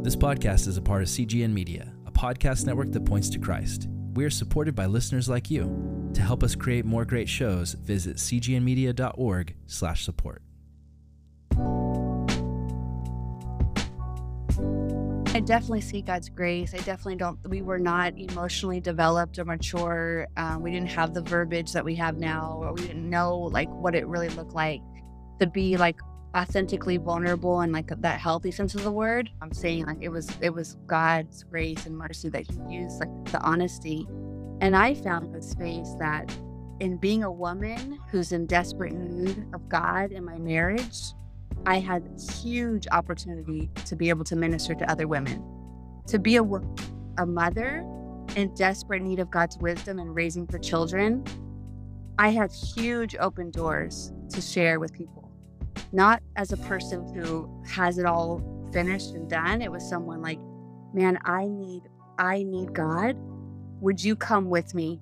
This podcast is a part of CGN Media, a podcast network that points to Christ. We are supported by listeners like you. To help us create more great shows, visit cgnmedia.org/support. I definitely see God's grace. We were not emotionally developed or mature. We didn't have the verbiage that we have now, or we didn't know what it really looked like to be authentically vulnerable and that healthy sense of the word. I'm saying it was God's grace and mercy that he used, the honesty. And I found a space that in being a woman who's in desperate need of God in my marriage, I had huge opportunity to be able to minister to other women, to be a mother in desperate need of God's wisdom and raising for children. I had huge open doors to share with people, not as a person who has it all finished and done. It was someone man, I need God. Would you come with me?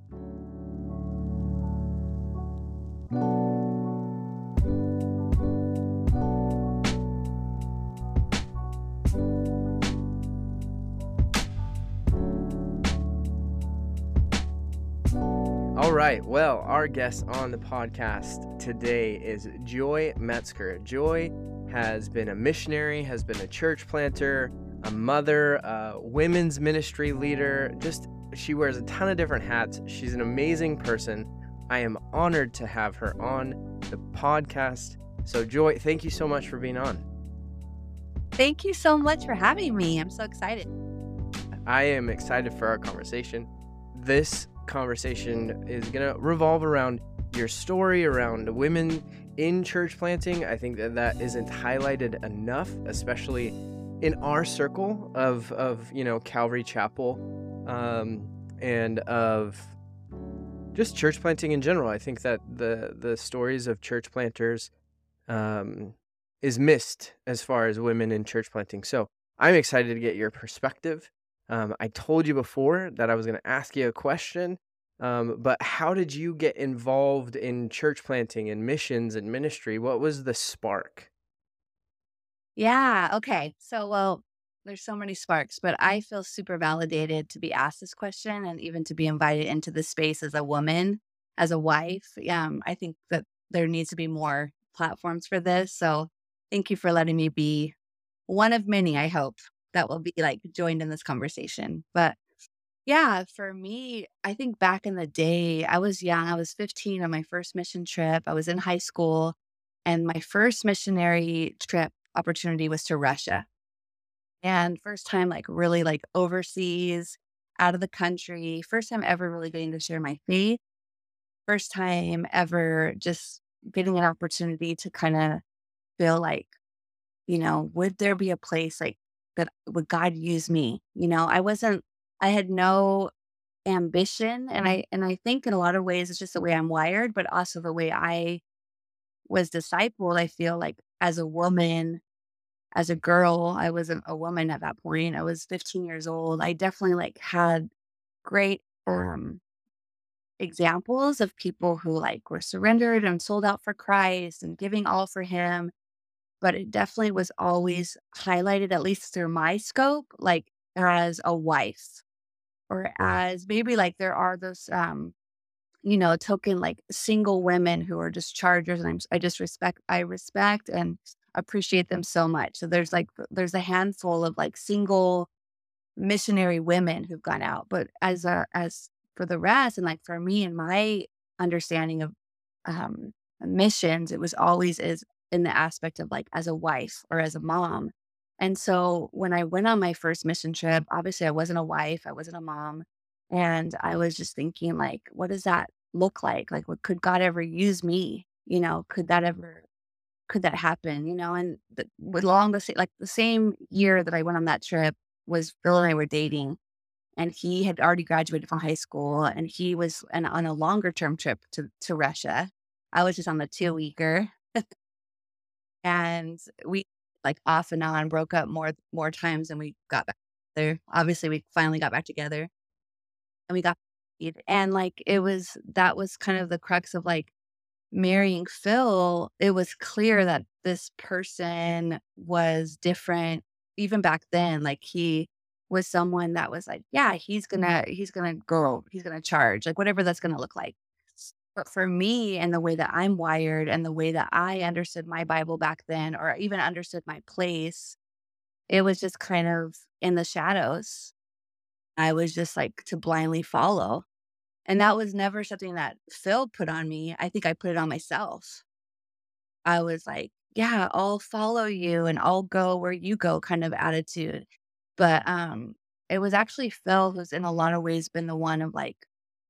All right, well, our guest on the podcast today is Joy Metzger. Joy has been a missionary, has been a church planter, a mother, a women's ministry leader. She wears a ton of different hats. She's an amazing person. I am honored to have her on the podcast. So Joy, thank you so much for being on. Thank you so much for having me. I'm so excited. I am excited for our conversation. This conversation is going to revolve around your story around women in church planting. I think that isn't highlighted enough, especially in our circle of Calvary Chapel, and of just church planting in general. I think that the stories of church planters is missed as far as women in church planting. So I'm excited to get your perspective. I told you before that I was going to ask you a question, but how did you get involved in church planting and missions and ministry? What was the spark? Yeah, okay. So, there's so many sparks, but I feel super validated to be asked this question and even to be invited into this space as a woman, as a wife. I think that there needs to be more platforms for this. So thank you for letting me be one of many, I hope, that will be joined in this conversation. But yeah, for me, I think back in the day, I was young. I was 15 on my first mission trip. I was in high school, and my first missionary trip opportunity was to Russia. And first time, really overseas, out of the country. First time ever really getting to share my faith. First time ever just getting an opportunity to kind of feel would there be a place that would God use me? I had no ambition. And I think in a lot of ways, it's just the way I'm wired, but also the way I was discipled. I feel as a woman, as a girl, I wasn't a woman at that point. I was 15 years old. I definitely had great examples of people who were surrendered and sold out for Christ and giving all for him. But it definitely was always highlighted, at least through my scope, as a wife, or as maybe there are those, token single women who are just chargers, and I respect and appreciate them so much. So there's a handful of single missionary women who've gone out, but as for the rest, and for me and my understanding of missions, it was always is in the aspect of as a wife or as a mom. And so when I went on my first mission trip, obviously I wasn't a wife, I wasn't a mom. And I was just thinking, what does that look like? What could God ever use me? Could that happen? And the same year that I went on that trip was Bill and I were dating, and he had already graduated from high school, and he was on a longer term trip to Russia. I was just on the 2-weeker. And we off and on broke up more times than we got back together. Obviously, we finally got back together, and we got married. And that was kind of the crux of marrying Phil. It was clear that this person was different even back then, like he was someone that was like, yeah, he's gonna charge, like whatever that's gonna look like. But for me and the way that I'm wired and the way that I understood my Bible back then, or even understood my place, it was just kind of in the shadows. I was just like to blindly follow. And that was never something that Phil put on me. I think I put it on myself. I was like, yeah, I'll follow you and I'll go where you go kind of attitude. But it was actually Phil who's in a lot of ways been the one of like,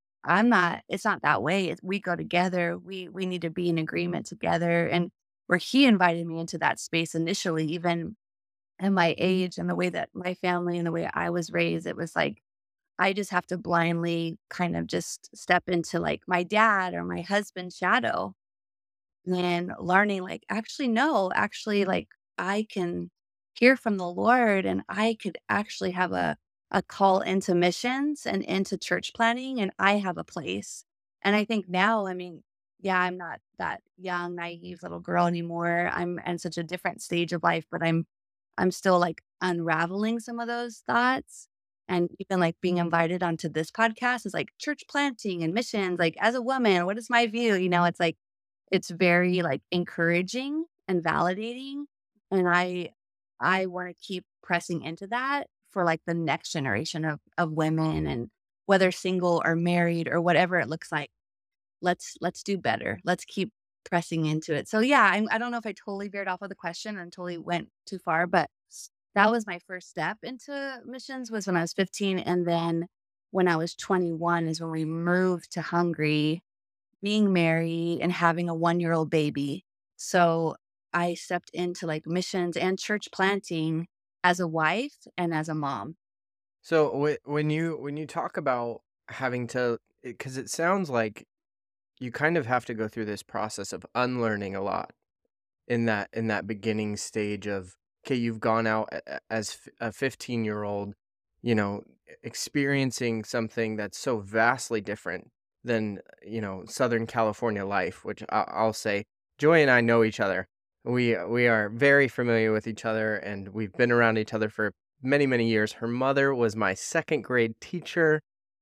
it's not that way. We go together. We need to be in agreement together. And where he invited me into that space initially, even at my age and the way that my family and the way I was raised, it was like I just have to blindly kind of just step into like my dad or my husband's shadow and learning like, actually, no, actually, like I can hear from the Lord and I could actually have a call into missions and into church planning, and I have a place. And I think now, I mean, yeah, I'm not that young, naive little girl anymore. I'm in such a different stage of life, but I'm still like unraveling some of those thoughts. And even like being invited onto this podcast is like church planting and missions, like as a woman, what is my view? It's like it's very, like, encouraging and validating, and I wanna keep pressing into that for, like, the next generation of women, and whether single or married or whatever it looks like, let's do better. Let's keep pressing into it. So, yeah, I don't know if I totally veered off of the question and totally went too far, but that was my first step into missions was when I was 15, and then when I was 21 is when we moved to Hungary, being married and having a one-year-old baby. So I stepped into like missions and church planting as a wife and as a mom. So when you talk about having to, because it sounds like you kind of have to go through this process of unlearning a lot in that beginning stage of, okay, you've gone out as a 15-year-old, experiencing something that's so vastly different than Southern California life, which I'll say Joy and I know each other. We are very familiar with each other, and we've been around each other for many, many years. Her mother was my second grade teacher.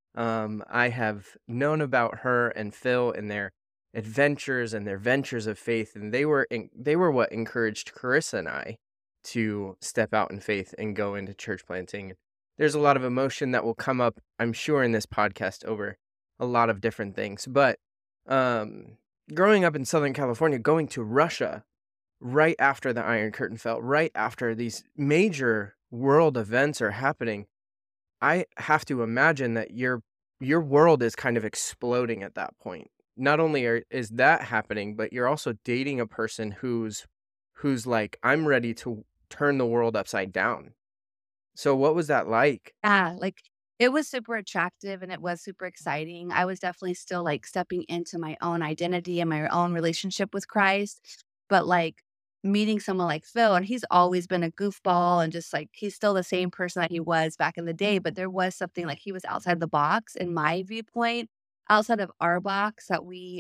I have known about her and Phil and their adventures and their ventures of faith, and they were what encouraged Carissa and I to step out in faith and go into church planting. There's a lot of emotion that will come up, I'm sure, in this podcast over a lot of different things. But um, growing up in Southern California, going to Russia right after the Iron Curtain fell, right after these major world events are happening, I have to imagine that your world is kind of exploding at that point. Not only is that happening, but you're also dating a person who's like, I'm ready to turn the world upside down. So what was that like? Yeah, like it was super attractive and it was super exciting. I was definitely still like stepping into my own identity and my own relationship with Christ. But like meeting someone like Phil, and he's always been a goofball and just like he's still the same person that he was back in the day. But there was something like he was outside the box in my viewpoint, outside of our box that we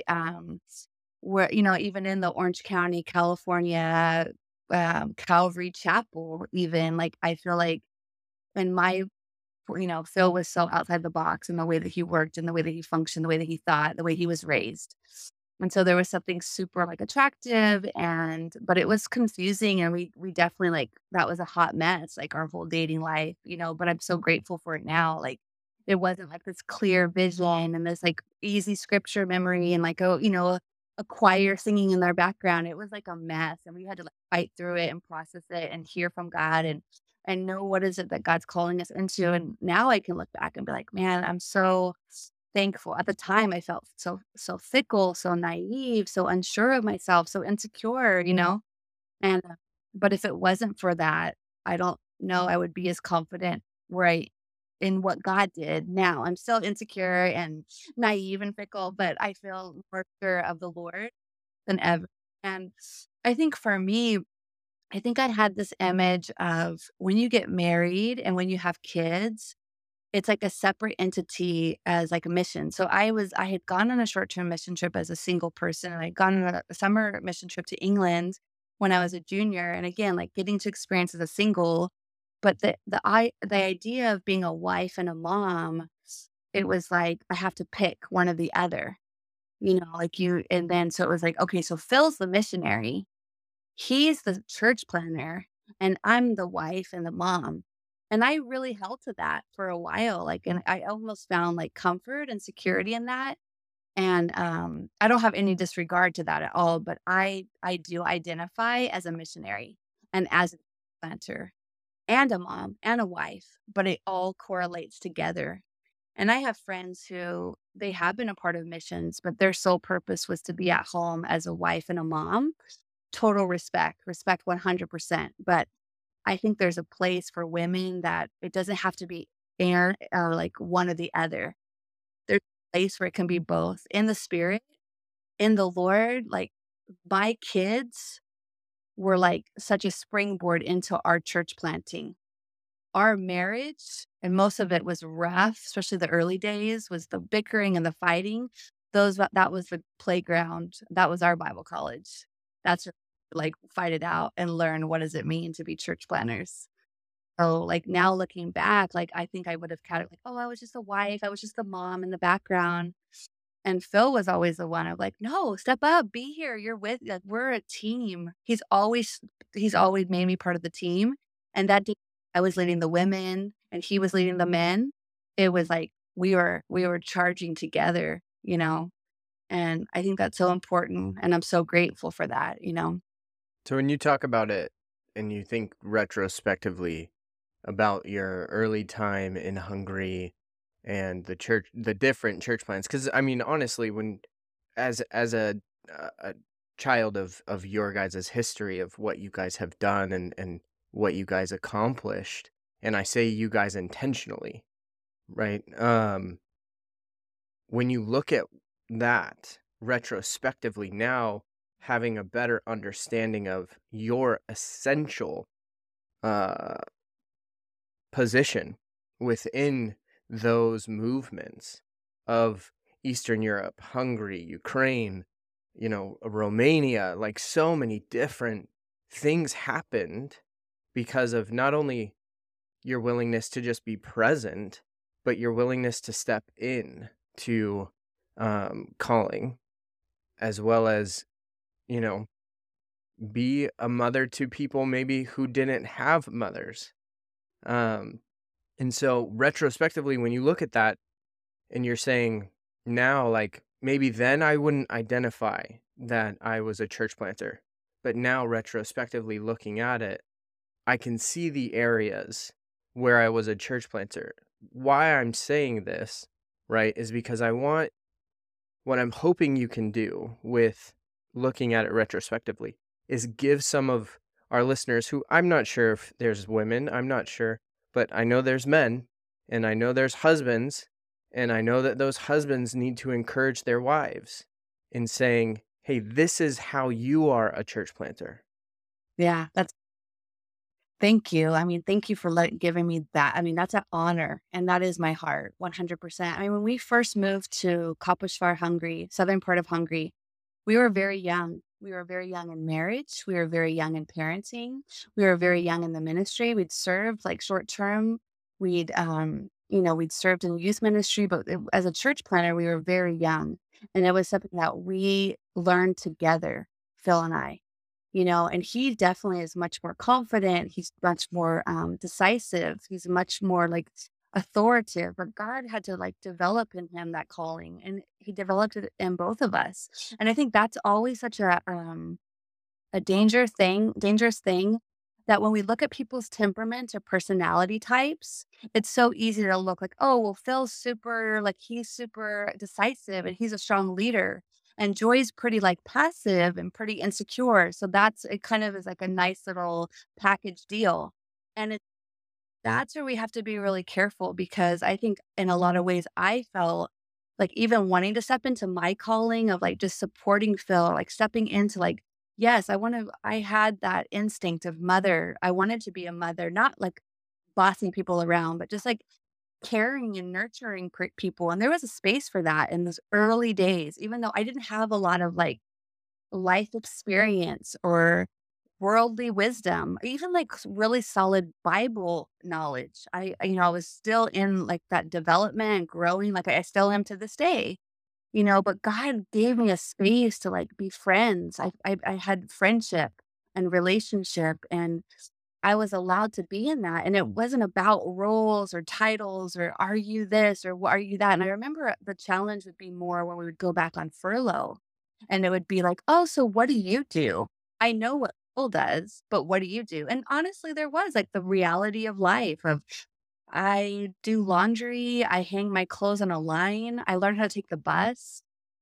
were, even in the Orange County, California, Calvary Chapel, even like I feel like in my Phil was so outside the box in the way that he worked and the way that he functioned, the way that he thought, the way he was raised. And so there was something super like attractive but it was confusing, and we definitely like that was a hot mess, like our whole dating life, but I'm so grateful for it now. Like it wasn't like this clear vision and this like easy scripture memory and like a choir singing in their background. It was like a mess, and we had to like fight through it and process it and hear from God and know what is it that God's calling us into. And now I can look back and be like, man, I'm so thankful. At the time, I felt so fickle, so naive, so unsure of myself, so insecure, And but if it wasn't for that, I don't know I would be as confident where I in what God did now. I'm still insecure and naive and fickle, but I feel more sure of the Lord than ever. And I think for me, I think I had this image of when you get married and when you have kids, it's like a separate entity as like a mission. So I had gone on a short-term mission trip as a single person, and I'd gone on a summer mission trip to England when I was a junior. And again, like getting to experience as a single, But the idea of being a wife and a mom, it was like I have to pick one or the other, like you. And then so it was like, okay, so Phil's the missionary, he's the church planner, and I'm the wife and the mom. And I really held to that for a while, like, and I almost found like comfort and security in that. And I don't have any disregard to that at all, but I do identify as a missionary and as a planter and a mom and a wife, but it all correlates together. And I have friends who they have been a part of missions, but their sole purpose was to be at home as a wife and a mom. Total respect 100%. But I think there's a place for women that it doesn't have to be air or like one or the other. There's a place where it can be both in the spirit, in the Lord. Like my kids were like such a springboard into our church planting. Our marriage, and most of it was rough, especially the early days, was the bickering and the fighting. That was the playground. That was our Bible college. That's like fight it out and learn what does it mean to be church planners. So like now looking back, like I think I would have kind of like, oh, I was just a wife, I was just the mom in the background. And Phil was always the one of like, no, step up, be here. You're with like we're a team. He's always made me part of the team. And that day I was leading the women and he was leading the men. It was like we were charging together. And I think that's so important. And I'm so grateful for that. So when you talk about it and you think retrospectively about your early time in Hungary and the different church plants, because I mean, honestly, when as a child of your guys' history of what you guys have done and what you guys accomplished, and I say you guys intentionally, right? When you look at that retrospectively now, having a better understanding of your essential uh position within those movements of Eastern Europe, Hungary, Ukraine, Romania, like so many different things happened because of not only your willingness to just be present, but your willingness to step in to calling, as well as, you know, be a mother to people maybe who didn't have mothers. Um, And so retrospectively, when you look at that and you're saying now, like maybe then I wouldn't identify that I was a church planter, but now retrospectively looking at it, I can see the areas where I was a church planter. Why I'm saying this, right, is because what I'm hoping you can do with looking at it retrospectively is give some of our listeners who I'm not sure if there's women, I'm not sure, but I know there's men and I know there's husbands, and I know that those husbands need to encourage their wives in saying, hey, this is how you are a church planter. Yeah, thank you. I mean, thank you for giving me that. I mean, that's an honor, and that is my heart, 100%. I mean, when we first moved to Kaposvár, Hungary, southern part of Hungary, we were very young. We were very young in marriage. We were very young in parenting. We were very young in the ministry. We'd served like short term. We'd served in youth ministry, but as a church planner, we were very young. And it was something that we learned together, Phil and I. And he definitely is much more confident. He's much more decisive. He's much more like authoritative. But God had to like develop in him that calling, and He developed it in both of us. And I think that's always such a dangerous thing that when we look at people's temperament or personality types, it's so easy to look like, oh, well, Phil's super, like he's super decisive and he's a strong leader. And Joy's pretty like passive and pretty insecure. So it kind of is like a nice little package deal. And that's where we have to be really careful, because I think in a lot of ways I felt like even wanting to step into my calling of like just supporting Phil, like stepping into like, yes, I had that instinct of mother. I wanted to be a mother, not like bossing people around, but just like caring and nurturing people. And there was a space for that in those early days, even though I didn't have a lot of like life experience or worldly wisdom, even like really solid Bible knowledge. I was still in like that development and growing, like I still am to this day, but God gave me a space to like be friends. I had friendship and relationship, and I was allowed to be in that. And it wasn't about roles or titles or are you this or are you that. And I remember the challenge would be more when we would go back on furlough, and it would be like, oh, so what do you do? I know what Phil does, but what do you do? And honestly, there was like the reality of life of I do laundry, I hang my clothes on a line, I learned how to take the bus.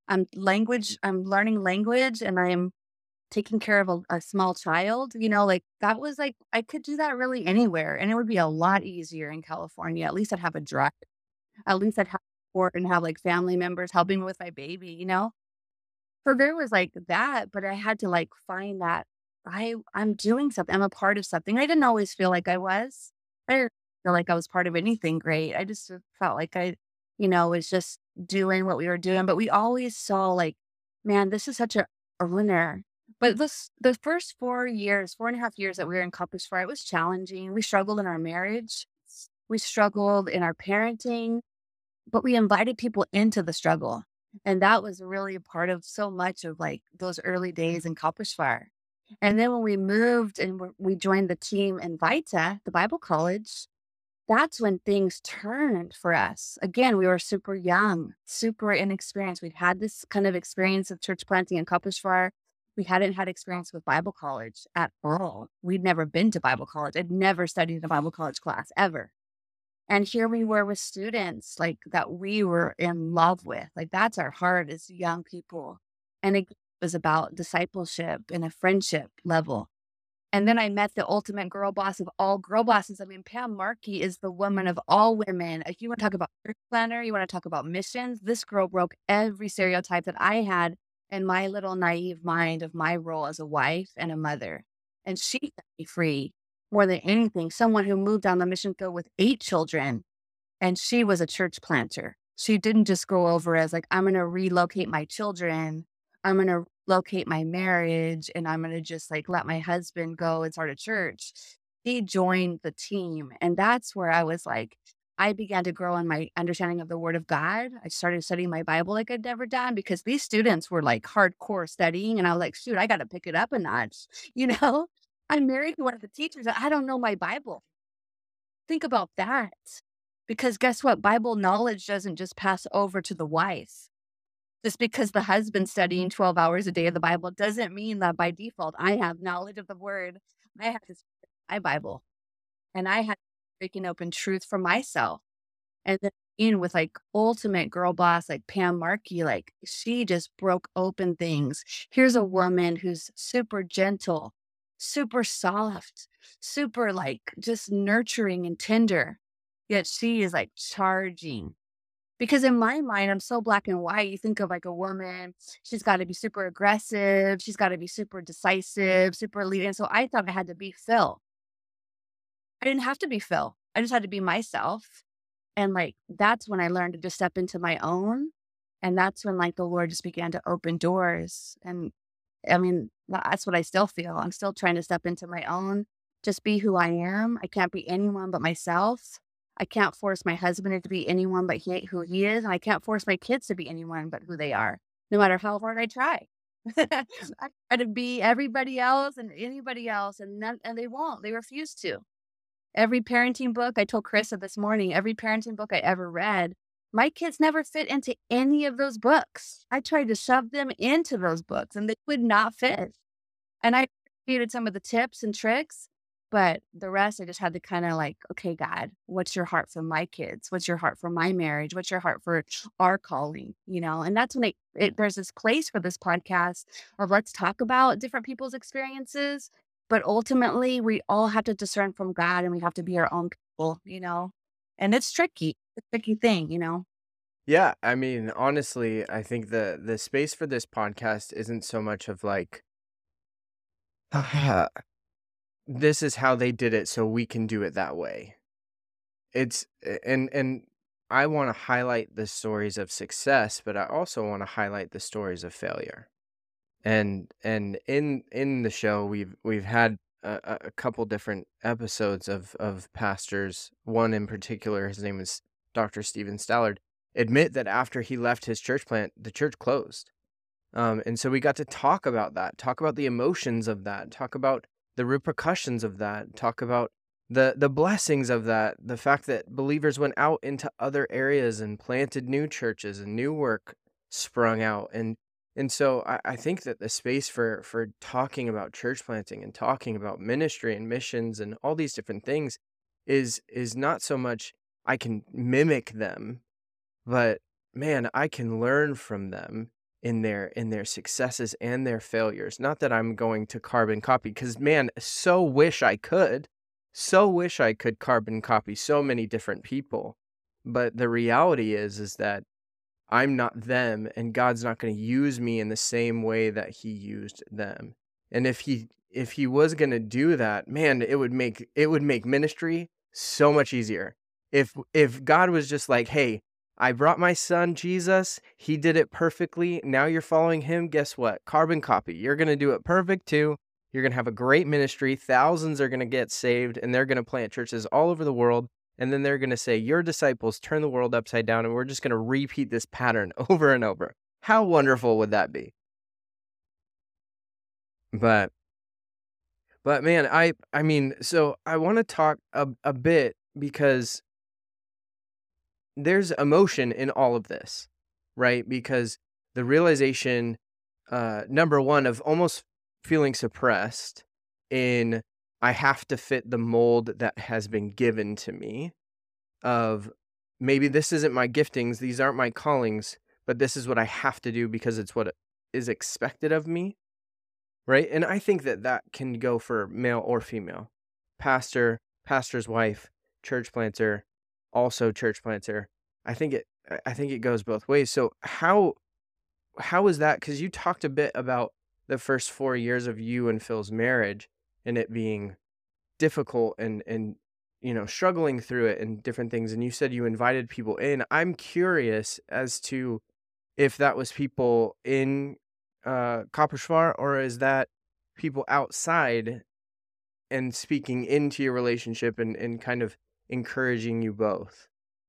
I'm learning language, and I'm taking care of a small child, like that was like I could do that really anywhere, and it would be a lot easier in California. At least I'd have a drive. At least I'd have support and have like family members helping me with my baby. So there was like that, but I had to like find that I'm doing something. I'm a part of something. I didn't always feel like I was. I didn't feel like I was part of anything great. I just felt like was just doing what we were doing. But we always saw like, man, this is such a winner. But the first 4 years, 4.5 years that we were in Compass Fire, it was challenging. We struggled in our marriage. We struggled in our parenting, but we invited people into the struggle. And that was really a part of so much of like those early days in Compass Fire. And then when we moved and we joined the team in Vita, the Bible college, that's when things turned for us. Again, we were super young, super inexperienced. We'd had this kind of experience of church planting in Compass Fire. We hadn't had experience with Bible college at all. We'd never been to Bible college. I'd never studied a Bible college class ever. And here we were with students like that we were in love with. Like that's our heart as young people. And it was about discipleship and a friendship level. And then I met the ultimate girl boss of all girl bosses. I mean, Pam Markey is the woman of all women. If you want to talk about church planner, you want to talk about missions, this girl broke every stereotype that I had in my little naive mind of my role as a wife and a mother. And she set me free more than anything. Someone who moved down the mission field with 8 children, and she was a church planter. She didn't just go over as like, I'm going to relocate my children. I'm going to locate my marriage, and I'm going to just like let my husband go and start a church. He joined the team. And that's where I was like, I began to grow in my understanding of the word of God. I started studying my Bible like I'd never done because these students were like hardcore studying. And I was like, shoot, I got to pick it up a notch. You know, I'm married to one of the teachers. I don't know my Bible. Think about that. Because guess what? Bible knowledge doesn't just pass over to the wife. Just because the husband's studying 12 hours a day of the Bible doesn't mean that by default I have knowledge of the word. I have to study my Bible, and I had breaking open truth for myself. And then in with like ultimate girl boss, like Pam Markey, like she just broke open things. Here's a woman who's super gentle, super soft, super like just nurturing and tender. Yet she is like charging. Because in my mind, I'm so black and white. You think of like a woman, she's got to be super aggressive, she's got to be super decisive, super leading. So I thought I had to be Phil. I didn't have to be Phil. I just had to be myself. And like that's when I learned to just step into my own. And that's when like the Lord just began to open doors. And I mean, that's what I still feel. I'm still trying to step into my own, just be who I am. I can't be anyone but myself. I can't force my husband to be anyone but who he is. And I can't force my kids to be anyone but who they are, no matter how hard I try. I try to be everybody else and anybody else, and they won't. They refuse to. Every parenting book, I told Carissa this morning, every parenting book I ever read, my kids never fit into any of those books. I tried to shove them into those books and they would not fit. And I appreciated some of the tips and tricks, but the rest I just had to kind of like, okay, God, what's your heart for my kids? What's your heart for my marriage? What's your heart for our calling? And that's when there's this place for this podcast of let's talk about different people's experiences. But ultimately, we all have to discern from God and we have to be our own people. And it's tricky. It's a tricky thing. Yeah, I mean, honestly, I think the space for this podcast isn't so much of like, this is how they did it, so we can do it that way. It's and I want to highlight the stories of success, but I also want to highlight the stories of failure. And in the show, we've had a couple different episodes of pastors. One in particular, his name is Dr. Stephen Stallard, admit that after he left his church plant, the church closed. And so we got to talk about that, talk about the emotions of that, talk about the repercussions of that, talk about the blessings of that, the fact that believers went out into other areas and planted new churches and new work sprung out. And so I think that the space for talking about church planting and talking about ministry and missions and all these different things is not so much I can mimic them, but man, I can learn from them in their successes and their failures. Not that I'm going to carbon copy, because man, so wish I could carbon copy so many different people. But the reality is that I'm not them, and God's not going to use me in the same way that he used them. And if he was going to do that, man, it would make ministry so much easier. If God was just like, "Hey, I brought my son Jesus, he did it perfectly. Now you're following him. Guess what? Carbon copy. You're going to do it perfect too. You're going to have a great ministry. Thousands are going to get saved, and they're going to plant churches all over the world. And then they're going to say, your disciples turn the world upside down, and we're just going to repeat this pattern over and over." How wonderful would that be? But man, I mean, so I want to talk a bit because there's emotion in all of this, right? Because the realization, number one, of almost feeling suppressed in I have to fit the mold that has been given to me, of maybe this isn't my giftings, these aren't my callings, but this is what I have to do because it's what is expected of me, right? And I think that that can go for male or female, pastor, pastor's wife, church planter, also church planter. I think it goes both ways. So how is that? Because you talked a bit about the first 4 years of you and Phil's marriage and it being difficult and struggling through it and different things. And you said you invited people in. I'm curious as to if that was people in Kapeshwar, or is that people outside and speaking into your relationship and kind of encouraging you both.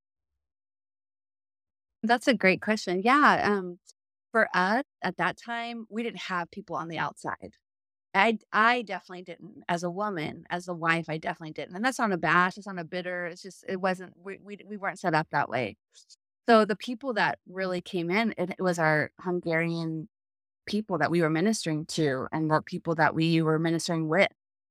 That's a great question. Yeah. For us at that time, we didn't have people on the outside. I definitely didn't. As a woman, as a wife, I definitely didn't. And that's not a bash, it's not a bitter. It's just it wasn't we weren't set up that way. So the people that really came in, it was our Hungarian people that we were ministering to and the people that we were ministering with,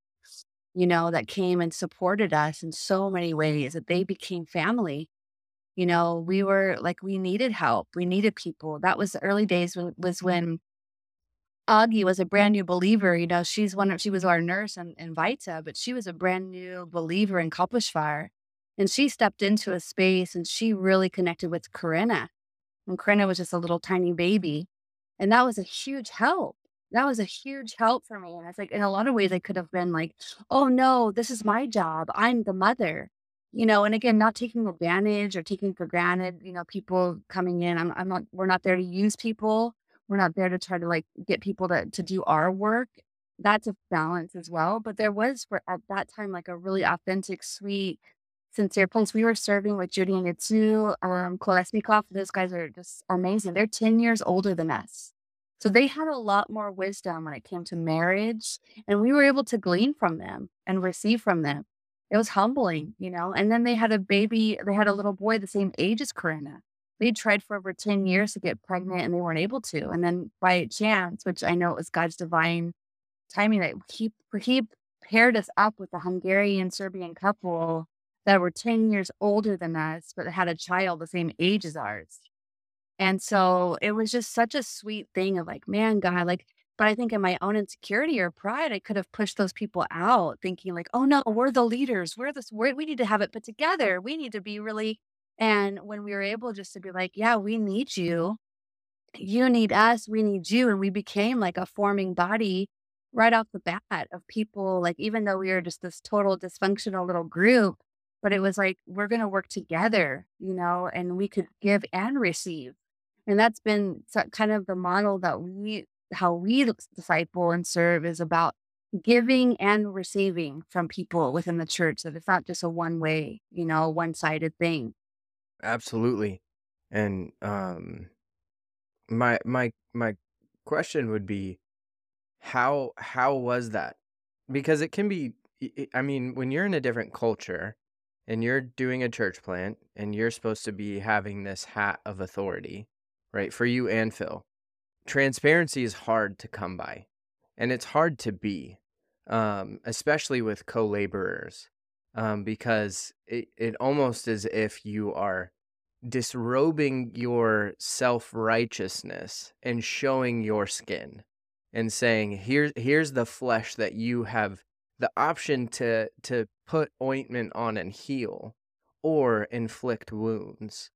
that came and supported us in so many ways that they became family. We were like we needed help. We needed people. That was the early days was when Augie was a brand new believer. She was our nurse in Vita, but she was a brand new believer in Kalpashvar. And she stepped into a space and she really connected with Corinna. And Corinna was just a little tiny baby. And that was a huge help. That was a huge help for me. And it's like in a lot of ways I could have been like, oh no, this is my job. I'm the mother. And again, not taking advantage or taking for granted, people coming in. I'm not we're not there to use people. We're not there to try to like get people to do our work. That's a balance as well. But there was for at that time like a really authentic, sweet, sincere place. We were serving with Judy and Itzu, Kolesnikov. Those guys are just amazing. They're 10 years older than us. So they had a lot more wisdom when it came to marriage, and we were able to glean from them and receive from them. It was humbling. And then they had a baby, they had a little boy the same age as Corinna. They tried for over 10 years to get pregnant and they weren't able to. And then by chance, which I know it was God's divine timing, that he paired us up with a Hungarian Serbian couple that were 10 years older than us, but had a child the same age as ours. And so it was just such a sweet thing of like, man, God, like, but I think in my own insecurity or pride, I could have pushed those people out thinking like, oh no, we're the leaders. We need to have it put together. We need to be really, and when we were able just to be like, yeah, we need you. You need us. We need you. And we became like a forming body right off the bat of people, like, even though we were just this total dysfunctional little group, but it was like, we're going to work together, and we could give and receive. And that's been kind of the model that we how we disciple and serve is about giving and receiving from people within the church. That it's not just a one way, one sided thing. Absolutely. And my question would be, how was that? Because it can be, I mean, when you're in a different culture and you're doing a church plant and you're supposed to be having this hat of authority, right? For you and Phil, transparency is hard to come by, and it's hard to be, especially with co-laborers, because it almost as if you are disrobing your self-righteousness and showing your skin and saying, here's the flesh that you have the option to put ointment on and heal or inflict wounds.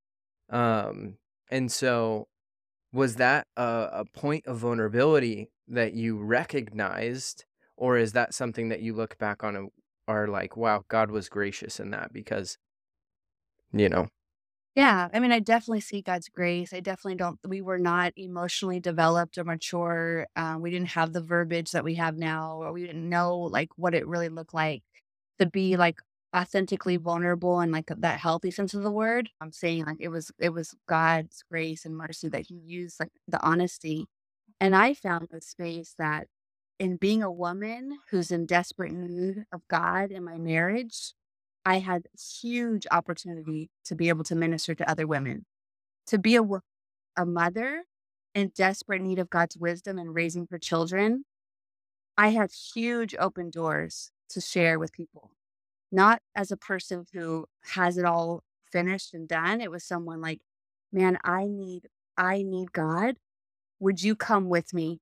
And so was that a point of vulnerability that you recognized, or is that something that you look back on and are like, wow, God was gracious in that? Because, you know, Yeah, I mean, I definitely see God's grace. I definitely don't. We were not emotionally developed or mature. We didn't have the verbiage that we have now, or we didn't know like what it really looked like to be like authentically vulnerable and like that healthy sense of the word. I'm saying like it was God's grace and mercy that He used, like the honesty. And I found a space that in being a woman who's in desperate need of God in my marriage, I had huge opportunity to be able to minister to other women, to be a mother in desperate need of God's wisdom and raising her children. I had huge open doors to share with people, not as a person who has it all finished and done. It was someone like, man, I need God. Would you come with me?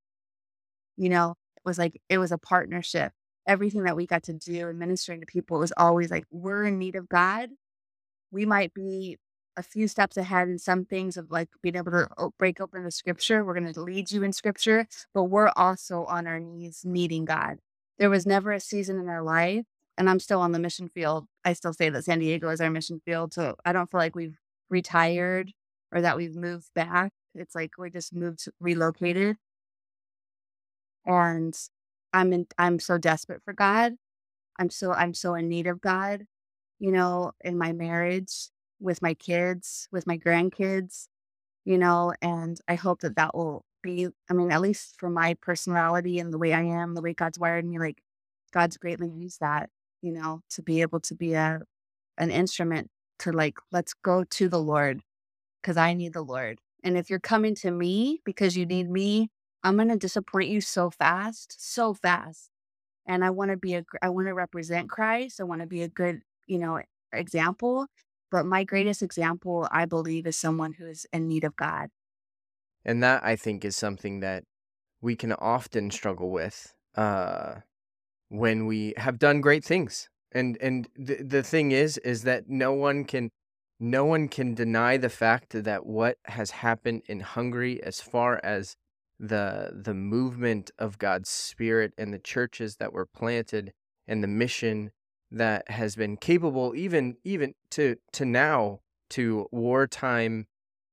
It was like, it was a partnership. Everything that we got to do in ministering to people was always like, we're in need of God. We might be a few steps ahead in some things of like being able to break open the scripture. We're going to lead you in scripture, but we're also on our knees needing God. There was never a season in our life, and I'm still on the mission field. I still say that San Diego is our mission field. So I don't feel like we've retired or that we've moved back. It's like we just relocated. And I'm so desperate for God. I'm so in need of God, in my marriage, with my kids, with my grandkids, and I hope that that will be, I mean, at least for my personality and the way I am, the way God's wired me, like God's greatly used that, to be able to be an instrument to like, let's go to the Lord because I need the Lord. And if you're coming to me because you need me, I'm going to disappoint you so fast, so fast. And I want to represent Christ. I want to be a good, example. But my greatest example, I believe, is someone who is in need of God. and that I think is something that we can often struggle with when we have done great things. And the thing is that no one can deny the fact that what has happened in Hungary, as far as the movement of God's Spirit and the churches that were planted and the mission that has been capable, even to now, to wartime,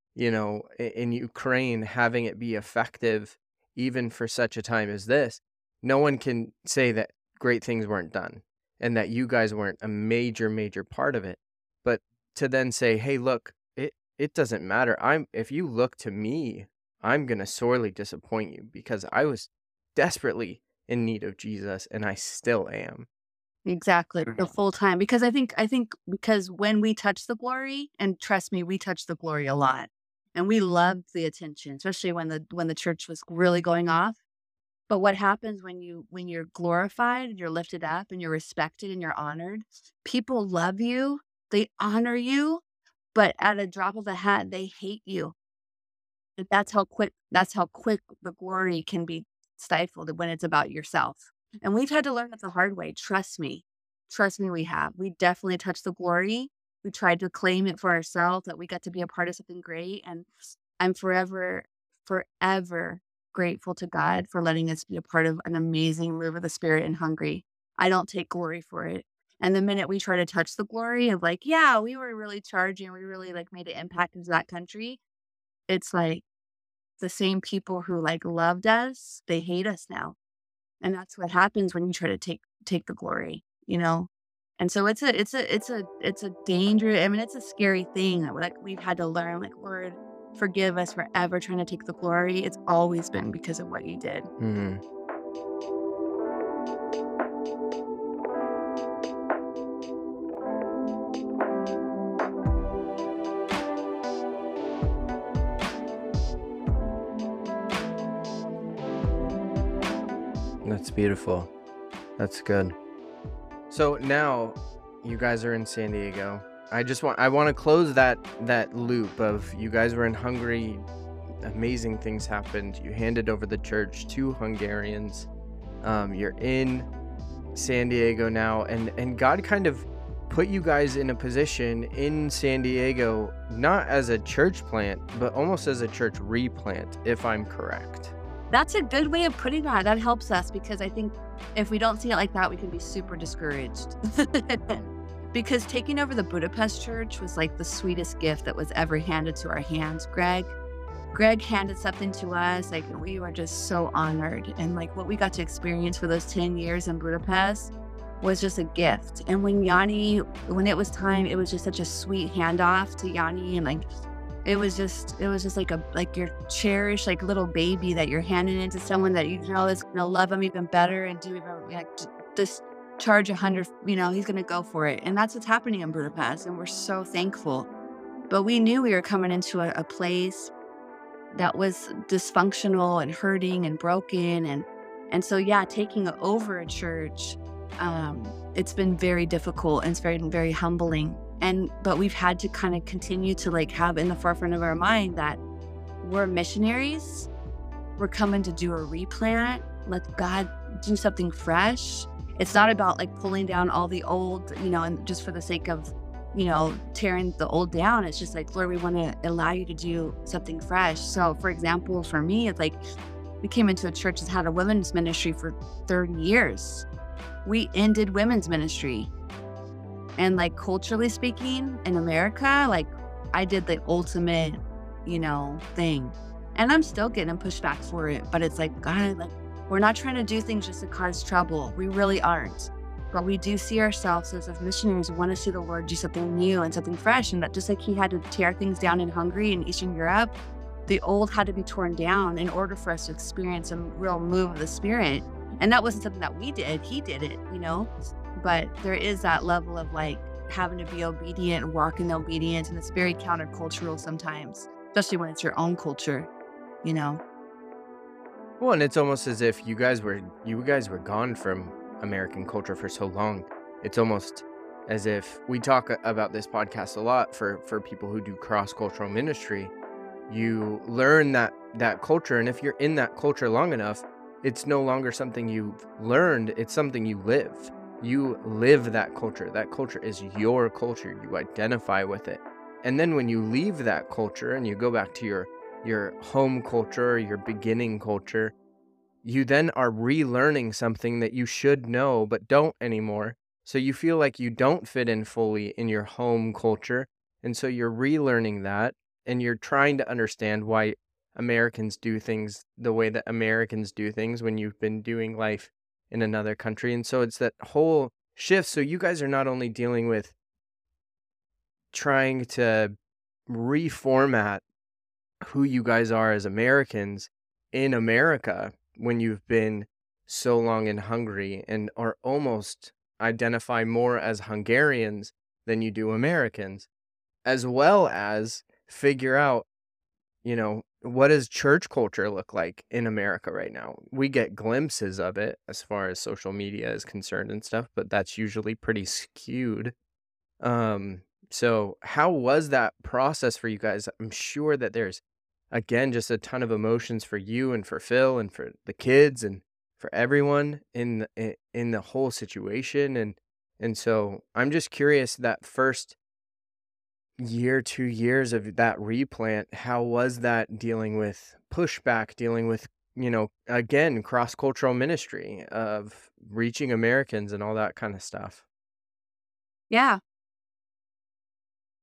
in Ukraine, having it be effective even for such a time as this. No one can say that great things weren't done and that you guys weren't a major part of it. But to then say, hey, look, it doesn't matter. If you look to me, I'm going to sorely disappoint you because I was desperately in need of Jesus and I still am. Exactly. The full time. Because I think because when we touch the glory, and trust me, we touch the glory a lot. And we loved the attention, especially when the church was really going off. But what happens when you're glorified and you're lifted up and you're respected and you're honored? People love you, they honor you, but at a drop of a hat, they hate you. And that's how quick the glory can be stifled when it's about yourself. And we've had to learn it the hard way. Trust me. Trust me, we have. We definitely touched the glory. We tried to claim it for ourselves that we got to be a part of something great. And I'm forever grateful to God for letting us be a part of an amazing move of the Spirit in Hungary. I don't take glory for it. And the minute we try to touch the glory of like, yeah, we were really charging, we really like made an impact into that country, it's like the same people who like loved us, they hate us now. And that's what happens when you try to take the glory, you know? And so it's a dangerous, I mean, it's a scary thing that like we've had to learn, like, Lord, forgive us for ever trying to take the glory. It's always been because of what you did. Hmm. That's beautiful. That's good. So now you guys are in San Diego. I want to close that loop of you guys were in Hungary, amazing things happened. You handed over the church to Hungarians. You're in San Diego now, and God kind of put you guys in a position in San Diego, not as a church plant, but almost as a church replant, if I'm correct. That's a good way of putting that. That helps us because I think if we don't see it like that, we can be super discouraged. Because taking over the Budapest church was like the sweetest gift that was ever handed to our hands. Greg handed something to us, like we were just so honored. And like what we got to experience for those 10 years in Budapest was just a gift. And when it was time, it was just such a sweet handoff to Yanni. And like, it was just like your cherished like little baby that you're handing into someone that you know is gonna love him even better and do even like just charge 100. You know, he's gonna go for it, and that's what's happening in Budapest, and we're so thankful. But we knew we were coming into a place that was dysfunctional and hurting and broken, and so yeah, taking over a church, it's been very difficult and it's very very humbling. But we've had to kind of continue to like have in the forefront of our mind that we're missionaries. We're coming to do a replant. Let God do something fresh. It's not about like pulling down all the old, you know, and just for the sake of, you know, tearing the old down. It's just like, Lord, we want to allow you to do something fresh. So for example, for me, it's like we came into a church that's had a women's ministry for 30 years. We ended women's ministry. And like culturally speaking in America, like I did the ultimate, you know, thing. And I'm still getting pushback for it. But it's like, God, like we're not trying to do things just to cause trouble. We really aren't. But we do see ourselves as missionaries. We want to see the Lord do something new and something fresh. And that just like he had to tear things down in Hungary and Eastern Europe, the old had to be torn down in order for us to experience a real move of the Spirit. And that wasn't something that we did. He did it, you know? But there is that level of like having to be obedient and walk in obedience, and it's very countercultural sometimes, especially when it's your own culture, you know. Well, and it's almost as if you guys were gone from American culture for so long. It's almost as if we talk about this podcast a lot for people who do cross-cultural ministry. You learn that culture, and if you're in that culture long enough, it's no longer something you've learned, it's something you live. You live that culture. That culture is your culture. You identify with it. And then when you leave that culture and you go back to your home culture, your beginning culture, you then are relearning something that you should know but don't anymore. So you feel like you don't fit in fully in your home culture. And so you're relearning that, and you're trying to understand why Americans do things the way that Americans do things when you've been doing life in another country. And so it's that whole shift. So you guys are not only dealing with trying to reformat who you guys are as Americans in America when you've been so long in Hungary and are almost identify more as Hungarians than you do Americans, as well as figure out, you know, what does church culture look like in America right now? We get glimpses of it as far as social media is concerned and stuff, but that's usually pretty skewed. So how was that process for you guys? I'm sure that there's, again, just a ton of emotions for you and for Phil and for the kids and for everyone in the whole situation. And so I'm just curious, that first year, 2 years of that replant, how was that dealing with pushback, dealing with, you know, again, cross-cultural ministry of reaching Americans and all that kind of stuff? Yeah.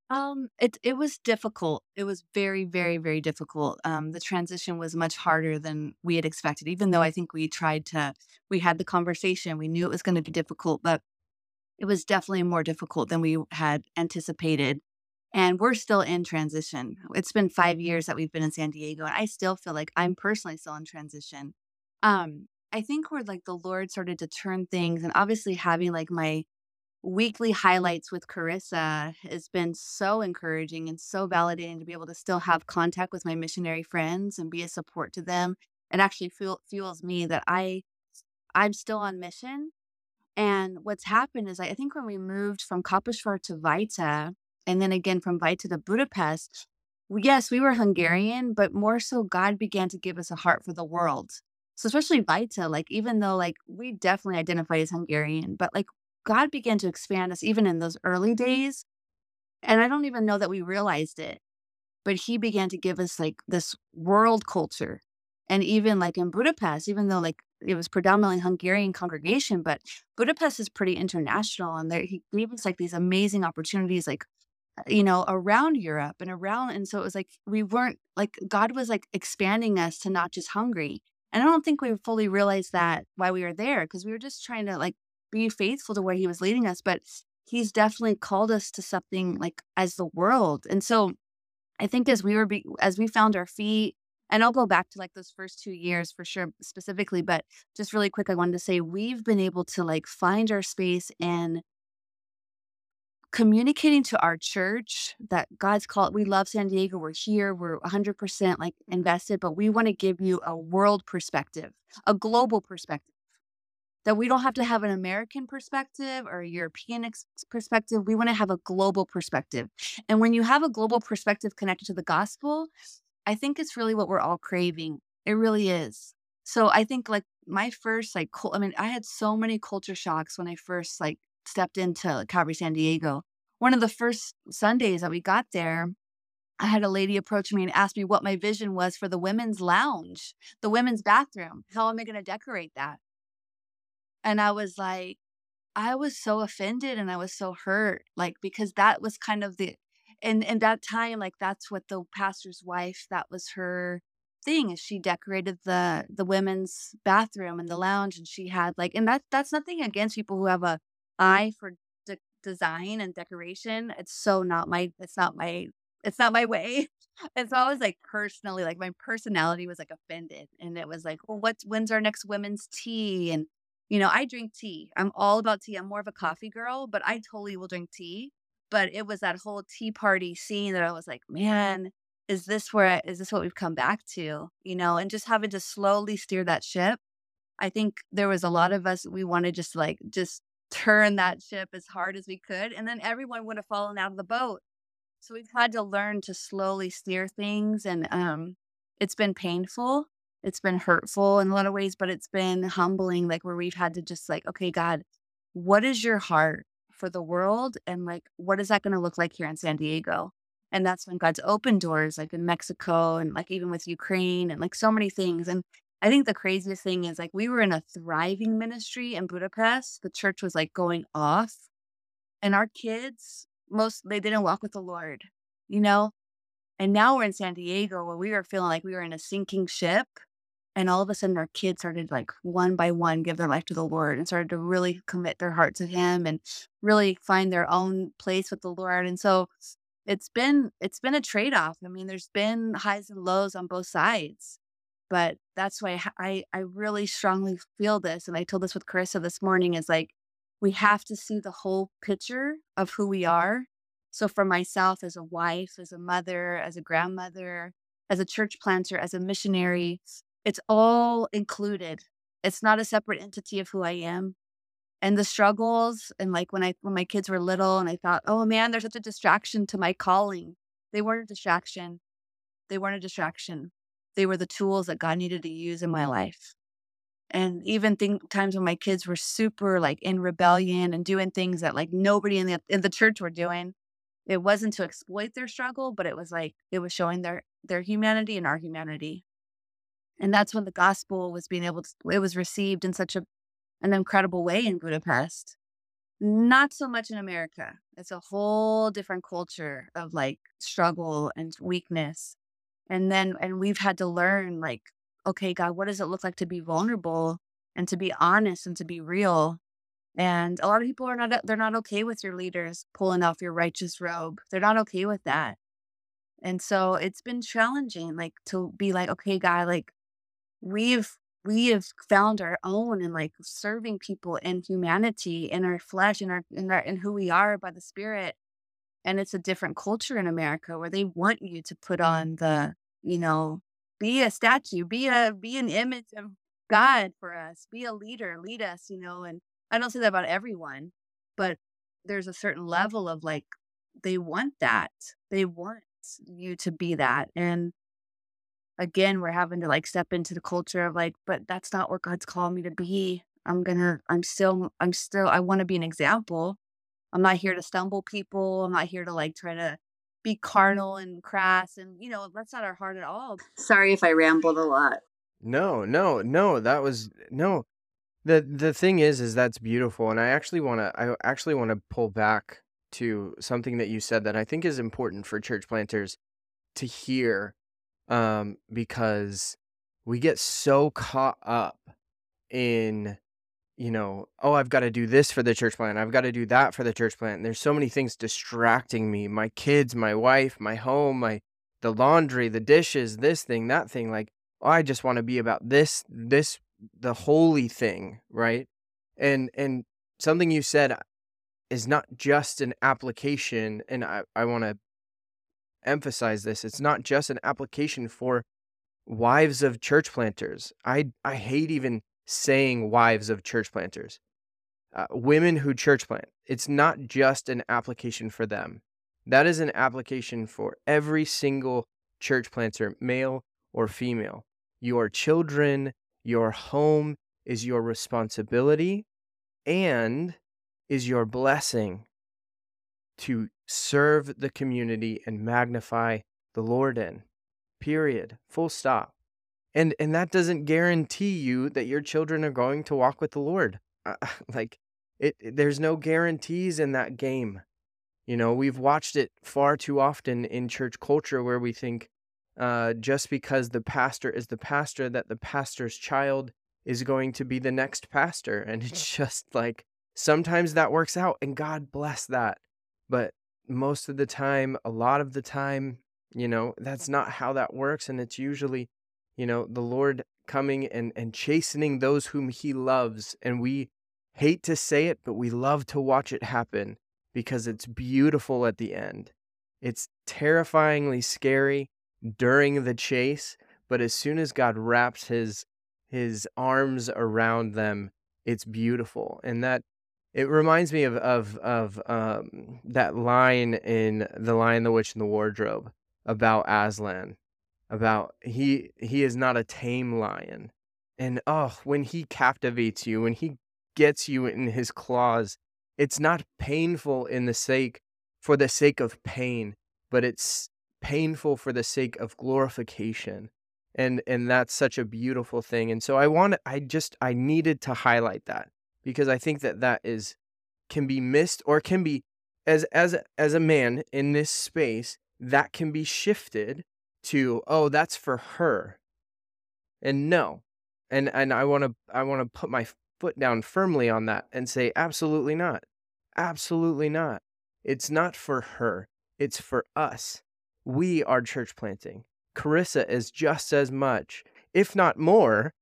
It was difficult. It was very, very, very difficult. The transition was much harder than we had expected, even though I think we had the conversation, we knew it was gonna be difficult, but it was definitely more difficult than we had anticipated. And we're still in transition. It's been 5 years that we've been in San Diego, and I still feel like I'm personally still in transition. I think where, like, the Lord started to turn things, and obviously having, like, my weekly highlights with Carissa has been so encouraging and so validating to be able to still have contact with my missionary friends and be a support to them. It actually fuels me that I'm still on mission. And what's happened is I think when we moved from Kaposvar to Vaita, and then again from Vaita to Budapest, yes, we were Hungarian, but more so God began to give us a heart for the world. So especially Vaita, like even though like we definitely identify as Hungarian, but like God began to expand us even in those early days. And I don't even know that we realized it, but he began to give us like this world culture. And even like in Budapest, even though like it was predominantly Hungarian congregation, but Budapest is pretty international. And there he gave us like these amazing opportunities, like, around Europe and around. And so it was like we weren't like God was like expanding us to not just Hungary. And I don't think we fully realized that while we were there, because we were just trying to like be faithful to where he was leading us. But he's definitely called us to something like as the world. And so I think as we found our feet, and I'll go back to like those first 2 years for sure specifically, but just really quick, I wanted to say we've been able to like find our space in communicating to our church that God's called. We love San Diego. We're here. We're 100% like invested, but we want to give you a world perspective, a global perspective. That we don't have to have an American perspective or a European perspective. We want to have a global perspective. And when you have a global perspective connected to the gospel, I think it's really what we're all craving. It really is. So I think like my first like I mean, I had so many culture shocks when I first like stepped into Calvary San Diego. One of the first Sundays that we got there, I had a lady approach me and ask me what my vision was for the women's lounge, the women's bathroom. How am I going to decorate that? And I was like, I was so offended and I was so hurt, like, because that was kind of and that time, like, that's what the pastor's wife, that was her thing, is she decorated the women's bathroom and the lounge, and she had, like, and that's nothing against people who have a eye for design and decoration. It's not my way. And so I was, like, personally, like, my personality was, like, offended, and it was like, "Well, when's our next women's tea?" And I drink tea. I'm all about tea. I'm more of a coffee girl, but I totally will drink tea. But it was that whole tea party scene that I was like, man, is this what we've come back to? And just having to slowly steer that ship. I think there was a lot of us, we want to just turn that ship as hard as we could. And then everyone would have fallen out of the boat. So we've had to learn to slowly steer things, and it's been painful. It's been hurtful in a lot of ways, but it's been humbling, like where we've had to just like, okay, God, what is your heart for the world? And like, what is that going to look like here in San Diego? And that's when God's opened doors, like in Mexico and like even with Ukraine and like so many things. And I think the craziest thing is like we were in a thriving ministry in Budapest. The church was like going off, and our kids, they didn't walk with the Lord, you know? And now we're in San Diego where we were feeling like we were in a sinking ship. And all of a sudden our kids started like one by one give their life to the Lord and started to really commit their heart to him and really find their own place with the Lord. And so it's been a trade-off. I mean, there's been highs and lows on both sides. But that's why I really strongly feel this. And I told this with Carissa this morning, is like we have to see the whole picture of who we are. So for myself as a wife, as a mother, as a grandmother, as a church planter, as a missionary, it's all included. It's not a separate entity of who I am. And the struggles, and like when my kids were little and I thought, "Oh man, there's such a distraction to my calling." They weren't a distraction. They weren't a distraction. They were the tools that God needed to use in my life. And even times when my kids were super like in rebellion and doing things that like nobody in the church were doing, it wasn't to exploit their struggle, but it was like it was showing their humanity and our humanity. And that's when the gospel was it was received in such an incredible way in Budapest. Not so much in America. It's a whole different culture of like struggle and weakness. And we've had to learn like, okay, God, what does it look like to be vulnerable and to be honest and to be real? And a lot of people are not they're not okay with your leaders pulling off your righteous robe. They're not okay with that. And so it's been challenging like to be like, okay, God, like we've we have found our own and like serving people in humanity, in our flesh, in who we are by the Spirit. And it's a different culture in America where they want you to put on the, you know, be a statue, be an image of God for us, be a leader, lead us, and I don't say that about everyone, but there's a certain level of like they want that. They want you to be that. And again, we're having to like step into the culture of like, but that's not what God's called me to be. I want to be an example. I'm not here to stumble people. I'm not here to like try to be carnal and crass. And, that's not our heart at all. Sorry if I rambled a lot. No, no, no. That was no. The thing is that's beautiful, and I actually wanna pull back to something that you said that I think is important for church planters to hear, because we get so caught up in, oh, I've got to do this for the church plant. I've got to do that for the church plant. And there's so many things distracting me, my kids, my wife, my home, the laundry, the dishes, this thing, that thing. Like, oh, I just want to be about the holy thing, right? And something you said is not just an application, and I want to emphasize this. It's not just an application for wives of church planters. I hate even saying wives of church planters. Women who church plant. It's not just an application for them. That is an application for every single church planter, male or female. Your children, your home is your responsibility and is your blessing to serve the community and magnify the Lord in. Period. Full stop. And that doesn't guarantee you that your children are going to walk with the Lord. Like there's no guarantees in that game. We've watched it far too often in church culture where we think just because the pastor is the pastor, that the pastor's child is going to be the next pastor. And it's just like sometimes that works out and God bless that. But most of the time, a lot of the time, that's not how that works. And it's usually, the Lord coming and chastening those whom he loves. And we hate to say it, but we love to watch it happen because it's beautiful at the end. It's terrifyingly scary during the chase, but as soon as God wraps his arms around them, it's beautiful. And that it reminds me of that line in The Lion, the Witch, and the Wardrobe about Aslan, about he is not a tame lion. And when he captivates you, when he gets you in his claws, it's not painful for the sake of pain, but it's painful for the sake of glorification. And that's such a beautiful thing. And so I needed to highlight that because I think that can be missed, or can be, as a man in this space, that can be shifted to, oh, that's for her. And no. And I want to put my foot down firmly on that and say absolutely not. Absolutely not. It's not for her. It's for us. We are church planting. Carissa is just as much, if not more,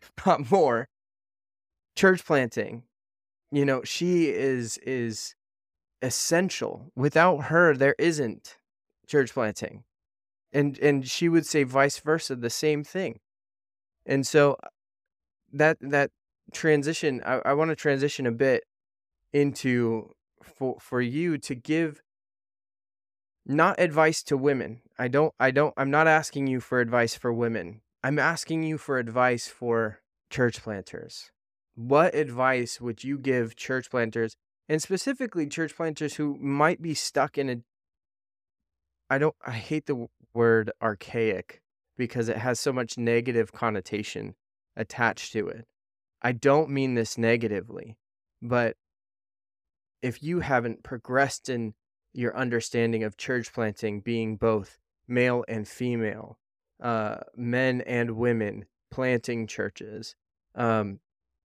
church planting. She is essential. Without her, there isn't church planting. And she would say vice versa, the same thing. And so that transition, I want to transition a bit into for you to give not advice to women. I'm not asking you for advice for women. I'm asking you for advice for church planters. What advice would you give church planters, and specifically church planters who might be stuck in I hate the word archaic because it has so much negative connotation attached to it. I don't mean this negatively, but if you haven't progressed in your understanding of church planting being both male and female, men and women planting churches, um,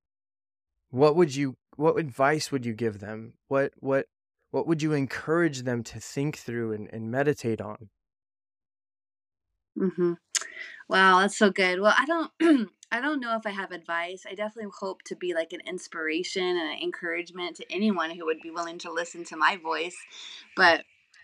what advice would you give them? What would you encourage them to think through and meditate on? Hmm. Wow, that's so good. Well, I don't I don't know if I have advice. I definitely hope to be like an inspiration and an encouragement to anyone who would be willing to listen to my voice. But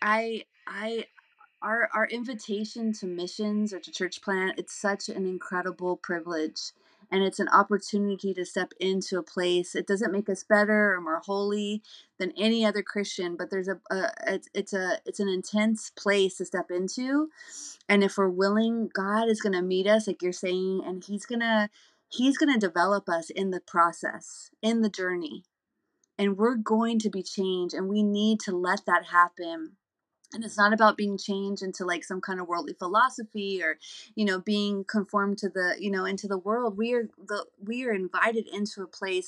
I our invitation to missions or to church plant, it's such an incredible privilege, and it's an opportunity to step into a place. It doesn't make us better or more holy than any other Christian, but there's it's an intense place to step into. And if we're willing, God is going to meet us like you're saying, and he's going to develop us in the process, in the journey, and we're going to be changed, and we need to let that happen. And it's not about being changed into like some kind of worldly philosophy or being conformed to the into the world. We are invited into a place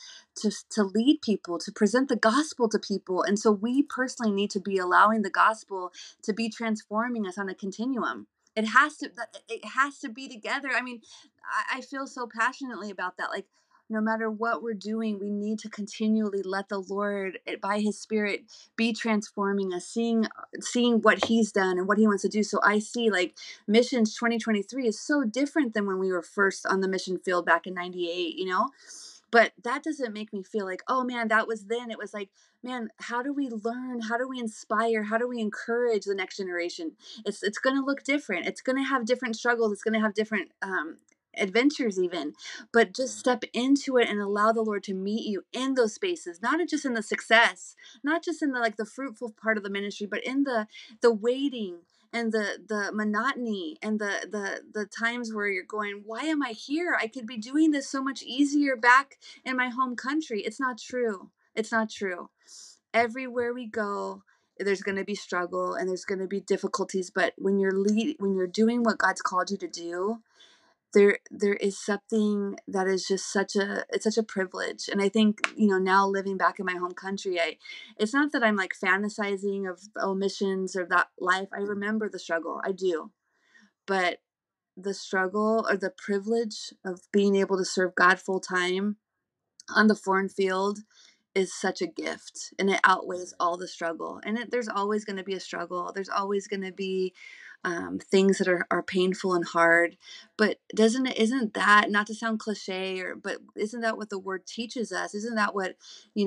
to lead people, to present the gospel to people. And so we personally need to be allowing the gospel to be transforming us on a continuum. It has to be together. I mean, I feel so passionately about that. Like, no matter what we're doing, we need to continually let the Lord, by his Spirit, be transforming us, seeing what he's done and what he wants to do. So I see like missions 2023 is so different than when we were first on the mission field back in 98. But that doesn't make me feel like, oh man, that was then. It was like, man, how do we learn? How do we inspire? How do we encourage the next generation? It's going to look different. It's going to have different struggles. It's going to have different adventures even. But just step into it and allow the Lord to meet you in those spaces, not just in the success, not just in the like the fruitful part of the ministry, but in the waiting and the monotony and the times where you're going, why am I here? I could be doing this so much easier back in my home country. It's not true. It's not true. Everywhere we go, there's going to be struggle and there's going to be difficulties, but when you're doing what God's called you to do, there is something that is just such a privilege. And I think, now living back in my home country, it's not that I'm like fantasizing of missions or that life. I remember the struggle, I do. But the struggle or the privilege of being able to serve God full time on the foreign field is such a gift, and it outweighs all the struggle. And there's always going to be a struggle. There's always going to be things that are painful and hard. But isn't that, not to sound cliche, but isn't that what the word teaches us? Isn't that what,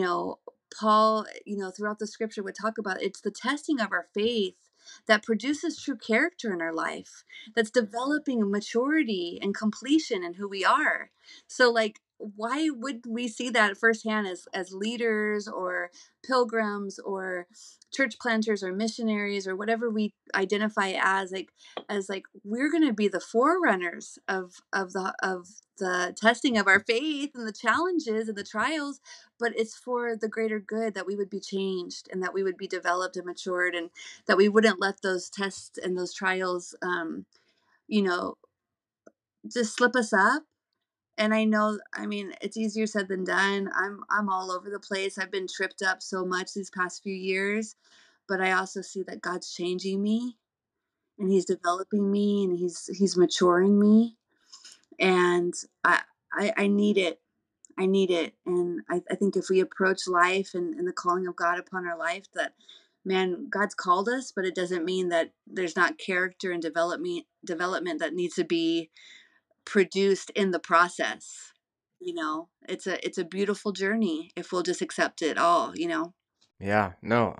Paul, throughout the scripture would talk about? It's the testing of our faith that produces true character in our life, that's developing maturity and completion in who we are. So like, why would we see that firsthand as leaders or pilgrims or church planters or missionaries or whatever we identify as like we're going to be the forerunners of the testing of our faith and the challenges and the trials, but it's for the greater good, that we would be changed and that we would be developed and matured, and that we wouldn't let those tests and those trials you know just slip us up. And I know, I mean, it's easier said than done. I'm all over the place. I've been tripped up so much these past few years, but I also see that God's changing me and he's developing me and he's maturing me. And I need it. I need it. And I think if we approach life and the calling of God upon our life, that man, God's called us, but it doesn't mean that there's not character and development that needs to be produced in the process. It's a beautiful journey if we'll just accept it all. Yeah, no,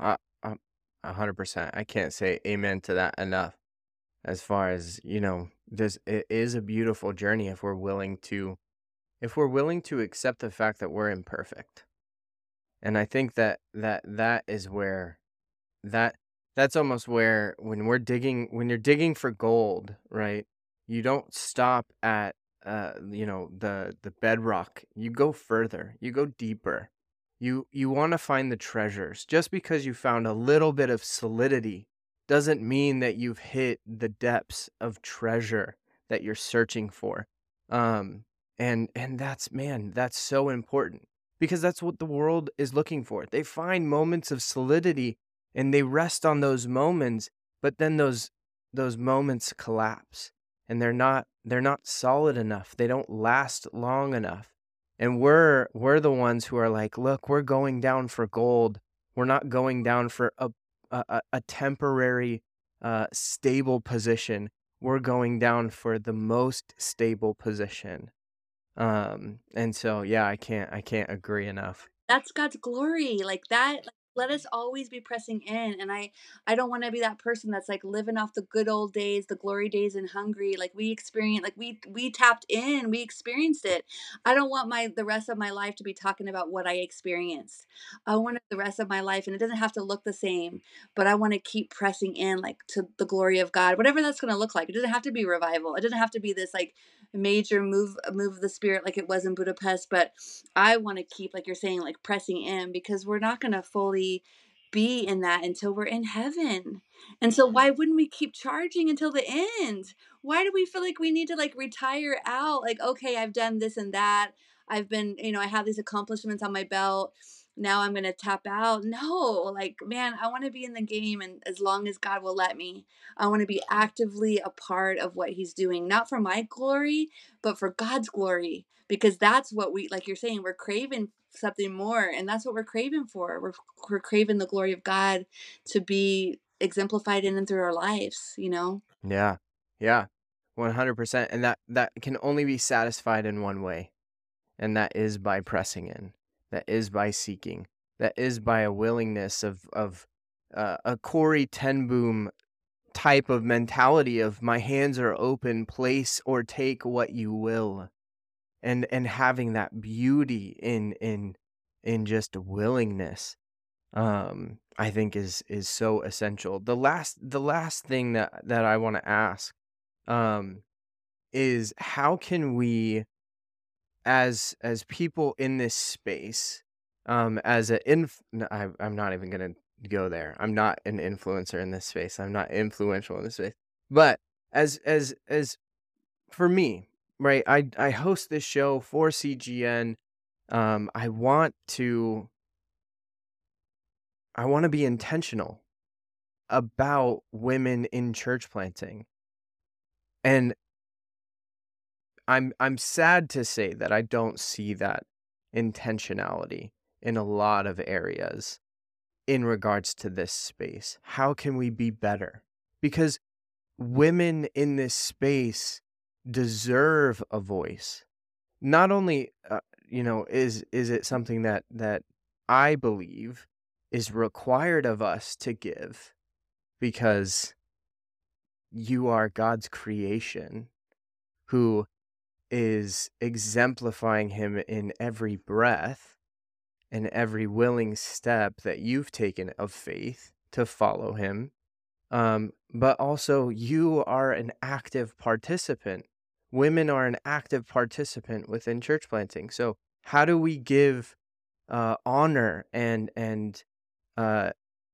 100%. I can't say amen to that enough. As far as, this it is a beautiful journey if we're willing to accept the fact that we're imperfect. And I think that is where that that's almost where when you're digging for gold, right? You don't stop at the bedrock. You go further. You go deeper. You want to find the treasures. Just because you found a little bit of solidity doesn't mean that you've hit the depths of treasure that you're searching for. And that's, man, that's so important. because that's what the world is looking for. They find moments of solidity and they rest on those moments, but then those moments collapse and they're not solid enough. They don't last long enough. And we're the ones who are like, look, we're going down for gold. We're not going down for a temporary stable position. We're going down for the most stable position. And so yeah, I can't agree enough. That's God's glory. Like that, like, let us always be pressing in. And I don't want to be that person that's like living off the good old days, the glory days and hungry. Like we experienced, like we tapped in, we experienced it. I don't want the rest of my life to be talking about what I experienced. I want the rest of my life, and it doesn't have to look the same, but I want to keep pressing in like to the glory of God, whatever that's going to look like. It doesn't have to be revival. It doesn't have to be this like major move of the spirit like it was in Budapest, but I want to keep, like you're saying, like pressing in, because we're not going to fully be in that until we're in heaven. And so why wouldn't we keep charging until the end? Why do we feel like we need to like retire out? Like, okay, I've done this and that. I've been, I have these accomplishments on my belt. Now I'm going to tap out. No, like, man, I want to be in the game, and as long as God will let me, I want to be actively a part of what he's doing, not for my glory, but for God's glory, because that's what we, like you're saying, we're craving something more, and that's what we're craving for. We're craving the glory of God to be exemplified in and through our lives. Yeah. Yeah. 100%. And that can only be satisfied in one way, and that is by pressing in. That is by seeking. That is by a willingness of a Corey Ten Boom type of mentality of my hands are open, place or take what you will, and having that beauty in just willingness. I think is so essential. The last thing that I want to ask um is how can we, as people in this space, as a no, I'm not even gonna go there. I'm not an influencer in this space. I'm not influential in this space. But as for me, right? I host this show for CGN. I want to be intentional about women in church planting, and I'm sad to say that I don't see that intentionality in a lot of areas in regards to this space. How can we be better? Because women in this space deserve a voice. Not only is it something that I believe is required of us to give, because you are God's creation who is exemplifying him in every breath and every willing step that you've taken of faith to follow him. But also, you are an active participant. Women are an active participant within church planting. So how do we give honor and uh,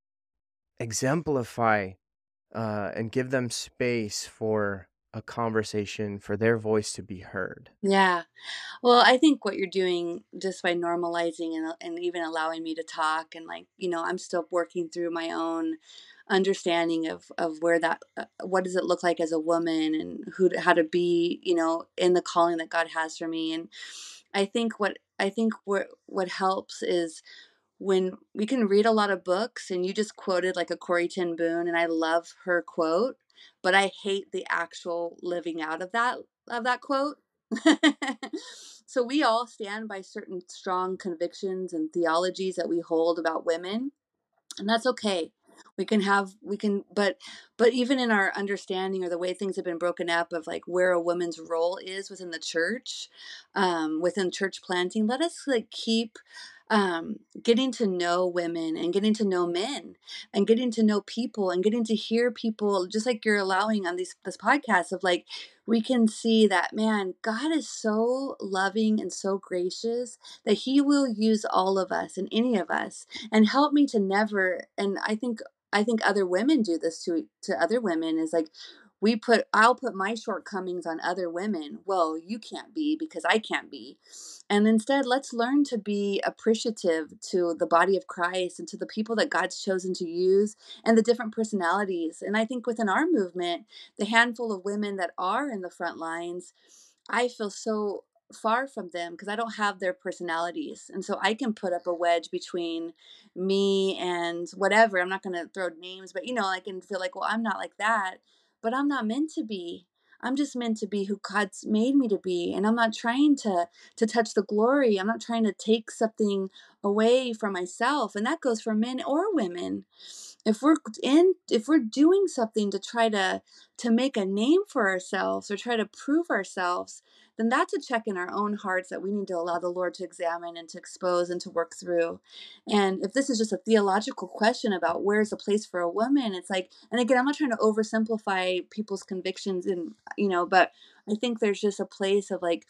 exemplify and give them space for a conversation, for their voice to be heard? Yeah. Well, I think what you're doing just by normalizing and even allowing me to talk, and like, I'm still working through my own understanding of where that what does it look like as a woman, and how to be, in the calling that God has for me. And I think what helps is when we can read a lot of books, and you just quoted like a Corey Ten Boom, and I love her quote, but I hate the actual living out of that quote. So we all stand by certain strong convictions and theologies that we hold about women, and that's okay. We can, but even in our understanding, or the way things have been broken up, of like where a woman's role is within the church, within church planting, let us like keep getting to know women, and getting to know men, and getting to know people, and getting to hear people, just like you're allowing on this podcast, of like, we can see that, man, God is so loving and so gracious that he will use all of us and any of us. And help me to never, and I think other women do this to other women, is like, I'll put my shortcomings on other women. Well, you can't be because I can't be. And instead, let's learn to be appreciative to the body of Christ and to the people that God's chosen to use and the different personalities. And I think within our movement, the handful of women that are in the front lines, I feel so far from them because I don't have their personalities. And so I can put up a wedge between me and whatever. I'm not going to throw names, but I can feel like, well, I'm not like that, but I'm not meant to be. I'm just meant to be who God's made me to be. And I'm not trying to touch the glory. I'm not trying to take something away from myself. And that goes for men or women. If we're doing something to try to make a name for ourselves or try to prove ourselves, then that's a check in our own hearts that we need to allow the Lord to examine and to expose and to work through. And if this is just a theological question about where's the place for a woman, it's like, and again, I'm not trying to oversimplify people's convictions but I think there's just a place of like,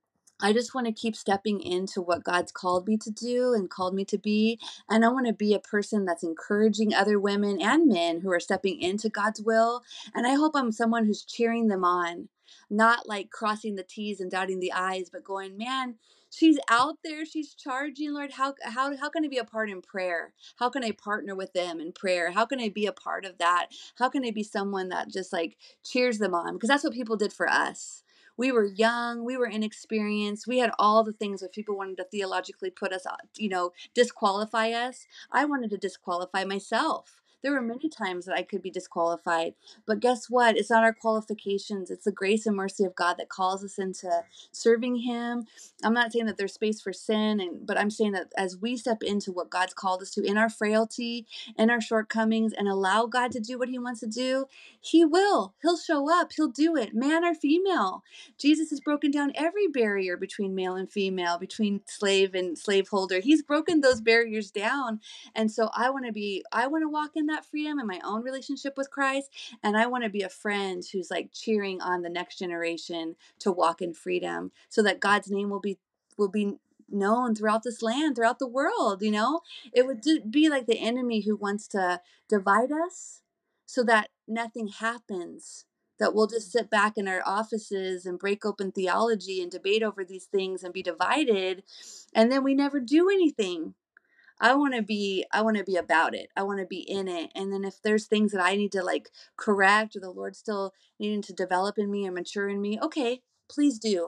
I just want to keep stepping into what God's called me to do and called me to be. And I want to be a person that's encouraging other women and men who are stepping into God's will. And I hope I'm someone who's cheering them on, not like crossing the T's and dotting the I's, but going, man, she's out there, she's charging, Lord. How can I be a part in prayer? How can I partner with them in prayer? How can I be a part of that? How can I be someone that just like cheers them on? Because that's what people did for us. We were young, we were inexperienced, we had all the things that people wanted to theologically put us, disqualify us. I wanted to disqualify myself. There were many times that I could be disqualified. But guess what? It's not our qualifications. It's the grace and mercy of God that calls us into serving Him. I'm not saying that there's space for sin, but I'm saying that as we step into what God's called us to in our frailty and our shortcomings and allow God to do what He wants to do, He will. He'll show up. He'll do it, man or female. Jesus has broken down every barrier between male and female, between slave and slaveholder. He's broken those barriers down. And so I want to walk in that freedom in my own relationship with Christ. And I want to be a friend who's like cheering on the next generation to walk in freedom so that God's name will be known throughout this land, throughout the world. It would be like the enemy who wants to divide us so that nothing happens, that we'll just sit back in our offices and break open theology and debate over these things and be divided, and then we never do anything. I want to be about it. I want to be in it. And then if there's things that I need to like correct or the Lord still needing to develop in me or mature in me, okay, please do.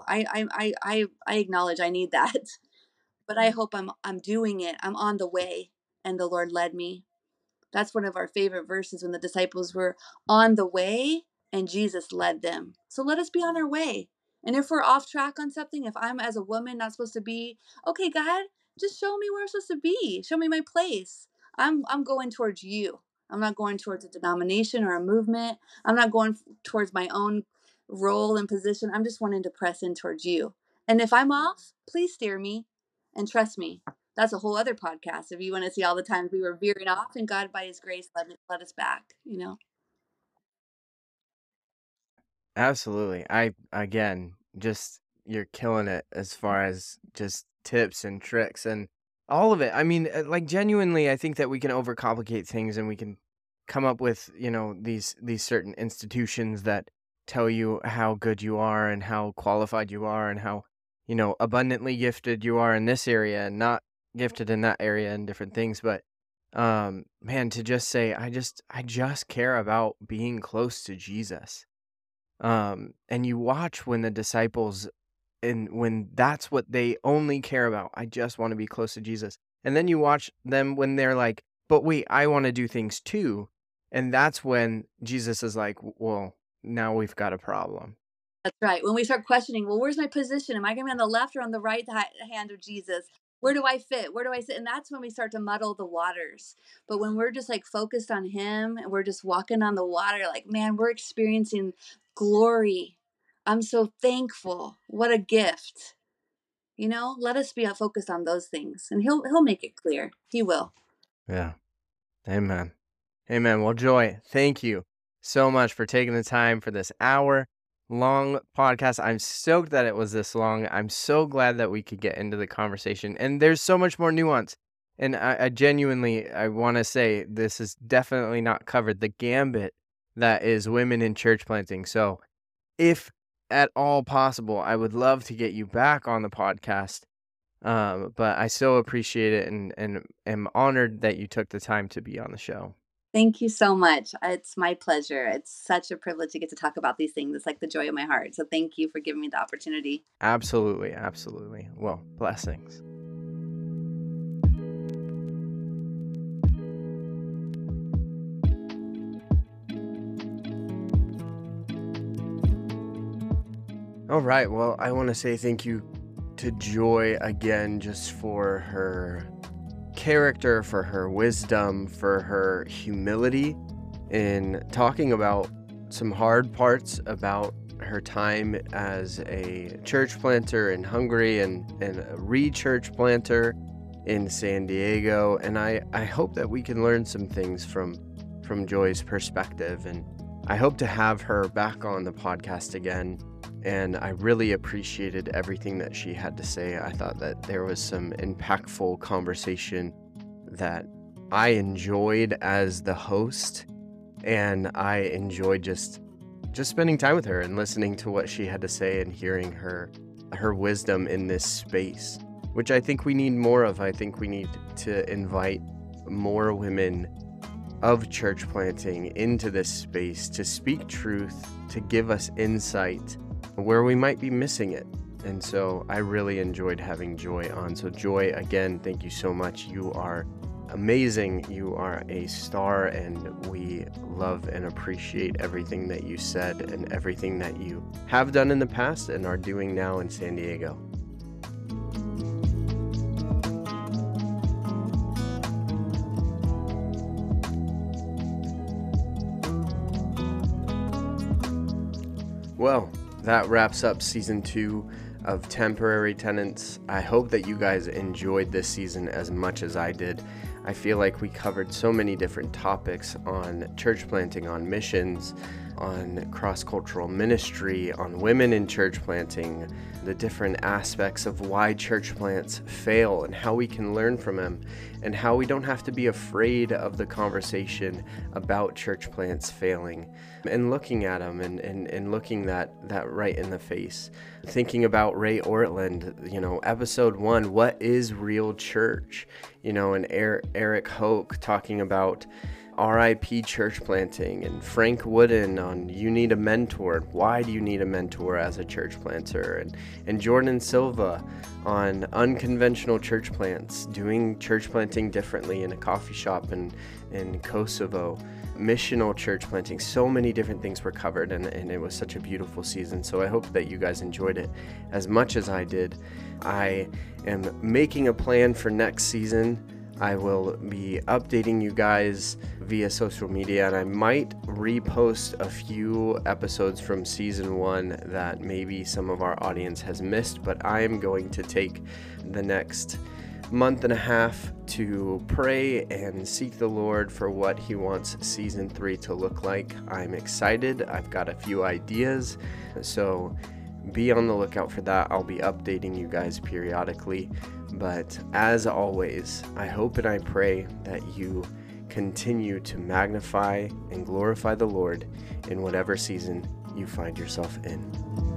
I acknowledge I need that. But I hope I'm doing it. I'm on the way and the Lord led me. That's one of our favorite verses when the disciples were on the way and Jesus led them. So let us be on our way. And if we're off track on something, if I'm as a woman not supposed to be, okay, God, just show me where I'm supposed to be. Show me my place. I'm going towards you. I'm not going towards a denomination or a movement. I'm not going towards my own role and position. I'm just wanting to press in towards you. And if I'm off, please steer me and trust me. That's a whole other podcast. If you want to see all the times we were veering off and God by His grace led us back. Absolutely. Again, just you're killing it as far as just tips and tricks and all of it. I mean, like genuinely, I think that we can overcomplicate things and we can come up with, these certain institutions that tell you how good you are and how qualified you are and how, abundantly gifted you are in this area and not gifted in that area and different things. But man, to just say, I just care about being close to Jesus. And you watch when the disciples, and when that's what they only care about, I just want to be close to Jesus. And then you watch them when they're like, but wait, I want to do things too. And that's when Jesus is like, well, now we've got a problem. That's right. When we start questioning, well, where's my position? Am I going to be on the left or on the right hand of Jesus? Where do I fit? Where do I sit? And that's when we start to muddle the waters. But when we're just like focused on Him and we're just walking on the water, like, man, we're experiencing glory. I'm so thankful. What a gift. Let us be focused on those things and he'll make it clear. He will. Yeah. Amen. Amen. Well, Joy, thank you so much for taking the time for this hour-long podcast. I'm stoked that it was this long. I'm so glad that we could get into the conversation. And there's so much more nuance. And I genuinely want to say this is definitely not covered. The gambit that is women in church planting. So if at all possible, I would love to get you back on the podcast. But I so appreciate it and am honored that you took the time to be on the show. Thank you so much. It's my pleasure. It's such a privilege to get to talk about these things. It's like the joy of my heart. So thank you for giving me the opportunity. Absolutely, absolutely. Well, blessings. All right. Well, I want to say thank you to Joy again, just for her character, for her wisdom, for her humility in talking about some hard parts about her time as a church planter in Hungary and a re-church planter in San Diego. And I hope that we can learn some things from Joy's perspective. And I hope to have her back on the podcast again. And I really appreciated everything that she had to say. I thought that there was some impactful conversation that I enjoyed as the host, and I enjoyed just spending time with her and listening to what she had to say and hearing her wisdom in this space, which I think we need more of. I think we need to invite more women of church planting into this space to speak truth, to give us insight where we might be missing it. And so I really enjoyed having Joy on. So Joy, again, thank you so much. You are amazing. You are a star, and we love and appreciate everything that you said and everything that you have done in the past and are doing now in San Diego. Well, that wraps up season 2 of Temporary Tenants. I hope that you guys enjoyed this season as much as I did. I feel like we covered so many different topics on church planting, on missions, on cross-cultural ministry, on women in church planting, the different aspects of why church plants fail and how we can learn from them, and how we don't have to be afraid of the conversation about church plants failing, and looking at them and looking that right in the face. Thinking about Ray Ortland, episode 1, what is real church? And Eric Hoke talking about RIP church planting, and Frank Wooden on you need a mentor. Why do you need a mentor as a church planter? And Jordan Silva on unconventional church plants, doing church planting differently in a coffee shop in Kosovo, missional church planting. So many different things were covered, and it was such a beautiful season. So I hope that you guys enjoyed it as much as I did. I am making a plan for next season. I will be updating you guys via social media, and I might repost a few episodes from season 1 that maybe some of our audience has missed, but I am going to take the next month and a half to pray and seek the Lord for what He wants season 3 to look like. I'm excited. I've got a few ideas, so be on the lookout for that. I'll be updating you guys periodically. But as always, I hope and I pray that you continue to magnify and glorify the Lord in whatever season you find yourself in.